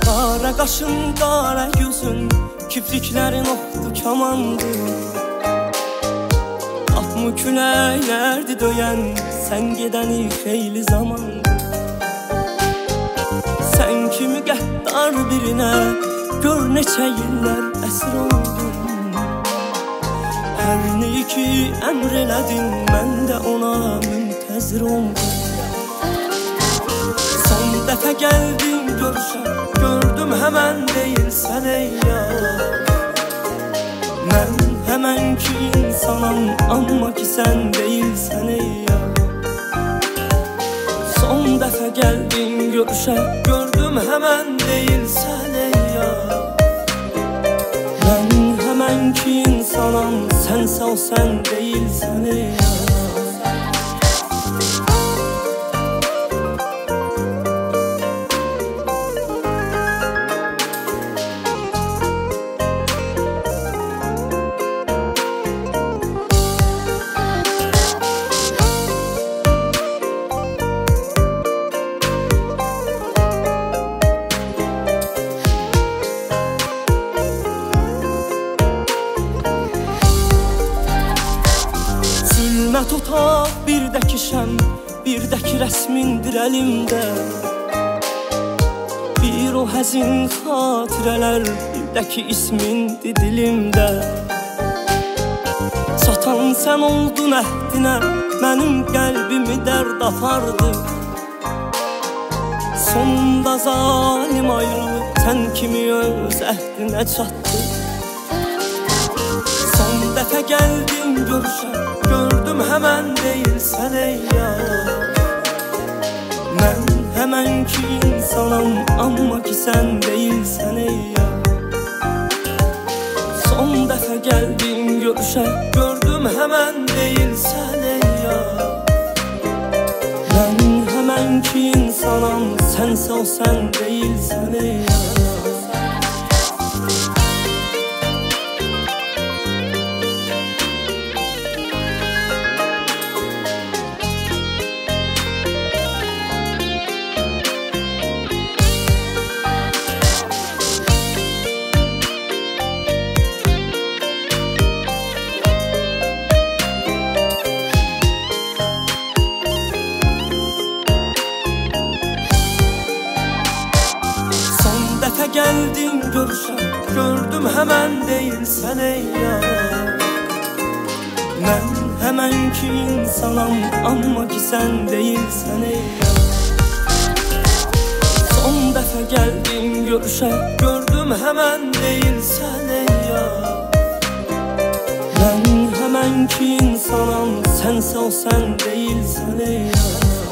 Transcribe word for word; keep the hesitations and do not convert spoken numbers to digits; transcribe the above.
Qara qaşın, qara yüzün, kipriklərin oxdu kamandı. Atmı küləklərdi döyən, sən gedəni xeyli zamandı. Sən kimi qəddar birinə, gör neçə illər əsir oldum. Hər neyi ki əmr elədin, mən də ona müntəzir oldum. Son dəfə gəldin görüşə, gördüm həmən deyilsən ey yar. Mən həmən ki insanam, amma ki sən deyilsən ey yar. Son dəfə gəldin görüşə, gördüm həmən deyilsən ey yar. Mən həmən ki insanam, sənsə o sən deyilsən ey yar. Zülmət otaq, bir də ki şəm, bir də ki rəsmindir əlimdə. Bir o həzin xatirələr, bir də ki ismindir dilimdə. Çatan sən oldun əhdinə, mənim qəlbimi dərd apardı. Sonunda zalim ayrılıb, sən kimi öz əhdinə çatdı. Son dəfə gəldim görüşə, gördüm həmən deyilsən ey yar. Mən həmən ki insanam, amma ki sən deyilsən ey yar. Son dəfə gəldim görüşə, gördüm həmən deyilsən ey yar. Mən həmən ki insanam, sənsə o sən deyilsən ey yar. Dəfə gəldin görüşə, gördüm həmən deyilsən ey yar. Mən həmən ki insanam, amma ki sən deyilsən ey yar. Son dəfə gəldin görüşə, gördüm həmən deyilsən ey yar. Mən həmən ki insanam, sənsə o sən deyilsən ey yar.